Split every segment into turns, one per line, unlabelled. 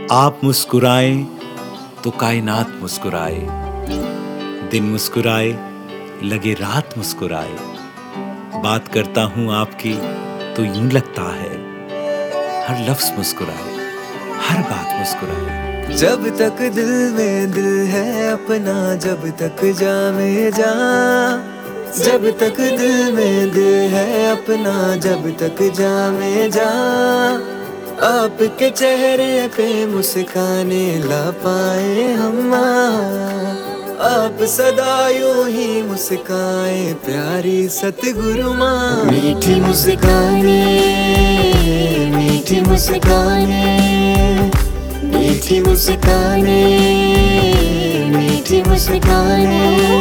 आप मुस्कुराएं तो कायनात मुस्कुराए, दिन मुस्कुराए लगे रात मुस्कुराए। बात करता हूँ आपकी तो यूं लगता है हर लफ्ज मुस्कुराए, हर बात मुस्कुराए।
जब तक दिल में दिल है अपना, जब तक जा में जा, जब तक दिल में दिल है अपना, जब तक जा में जा। आपके चेहरे पे मुस्काने ला पाए हम, आप सदा यूं ही मुस्काए प्यारी सतगुरु माँ।
मीठी मुस्काने, मीठी मुस्काने, मीठी मुस्काने, मीठी मुस्काने।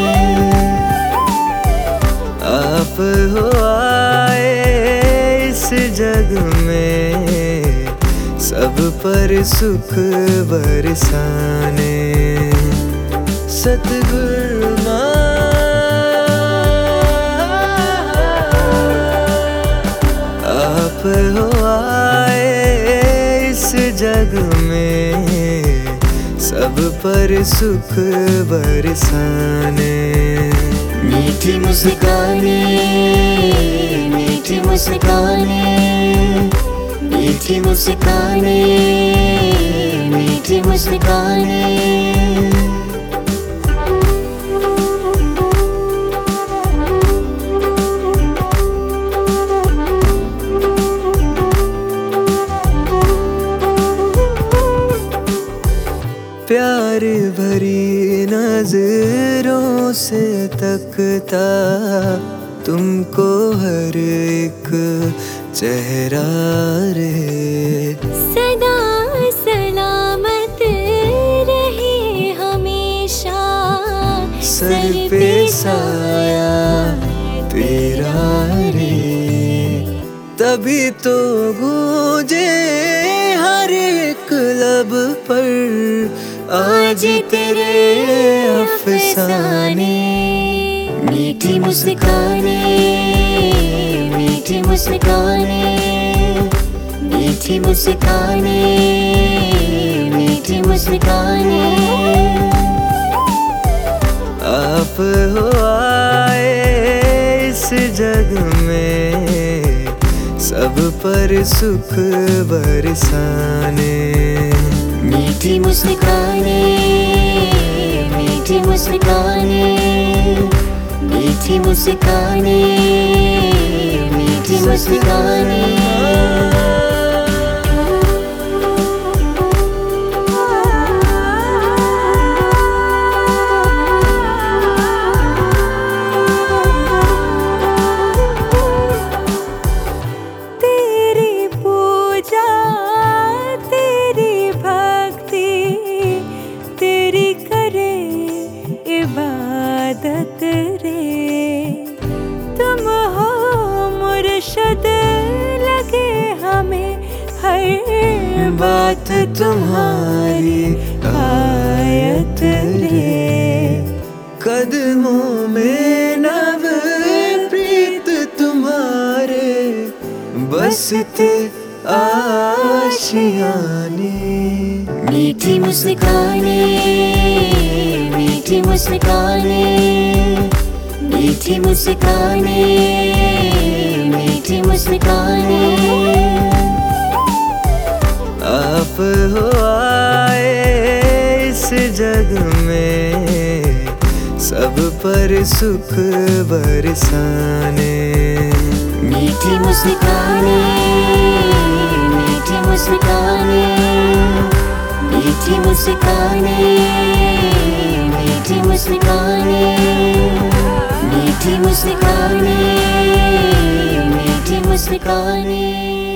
आप हो आए इस जग में सब पर सुख बरसाने, सतगुरु माँ। आप हो आए इस जग में सब पर सुख बरसाने।
मीठी मुस्काने, मीठी मुस्काने, मीठी मुस्काने, मीठी मुस्काने।
प्यार भरी नजरों से तकता तुमको हर एक चेहरा रे।
सदा सलामत रहे हमेशा
सर पे साया तेरा रे। तभी तो गूंजे हर एक लब पर आज तेरे अफसाने।
मीठी मुस्काने, मीठी मुस्काने, मीठी मुस्काने, मीठी मुस्काने।
आप हो आए इस जग में सब पर सुख बरसाने।
मीठी मुस्काने, मीठी मुस्काने, मीठी मुस्काने, मीठी मुस्काने।
इबादत रे तुम हो मुर्शद लगे हमें हर
बात तुम्हारी आयत रे। कदमों में नव प्रीत तुम्हारे बसते आशियाने।
मीठी मुस्काने, मीठी मुस्काने, मीठी मुस्काने, मीठी मुस्काने।
आप हो आए इस जग में सब पर सुख बरसाने।
मीठी मुस्काने, मीठी मुस्काने, मीठी मुस्काने, मीठी मुस्काने, मीठी मुस्काने, मीठी मुस्काने।